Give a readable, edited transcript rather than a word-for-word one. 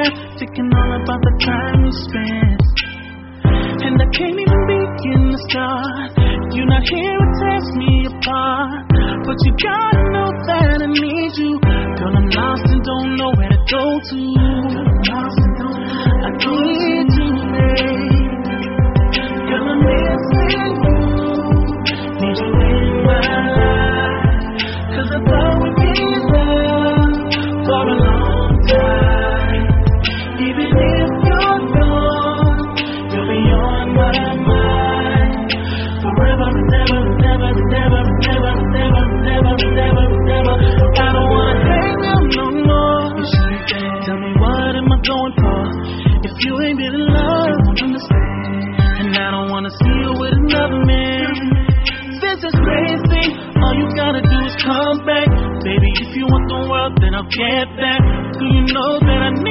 there, thinking all about the time we spent. And I can't even begin to start. You're not here to tear me apart, but you gotta know that I need you. Girl, I'm lost and don't know where to go to. I need you, babe. Girl, I'm missing you. Need you in my life, 'cause I thought we'd be in love for a long time. Even if you're gone, you'll be on my mind forever and ever and ever and ever and ever and ever and ever and ever and ever. I don't wanna hang out no more. Tell me what am I going for? If you ain't been in love, you won't understand. And I don't wanna see you with another man. This is crazy. All you gotta do is come back, baby. If you want the world, then I'll get back. Do you know that I need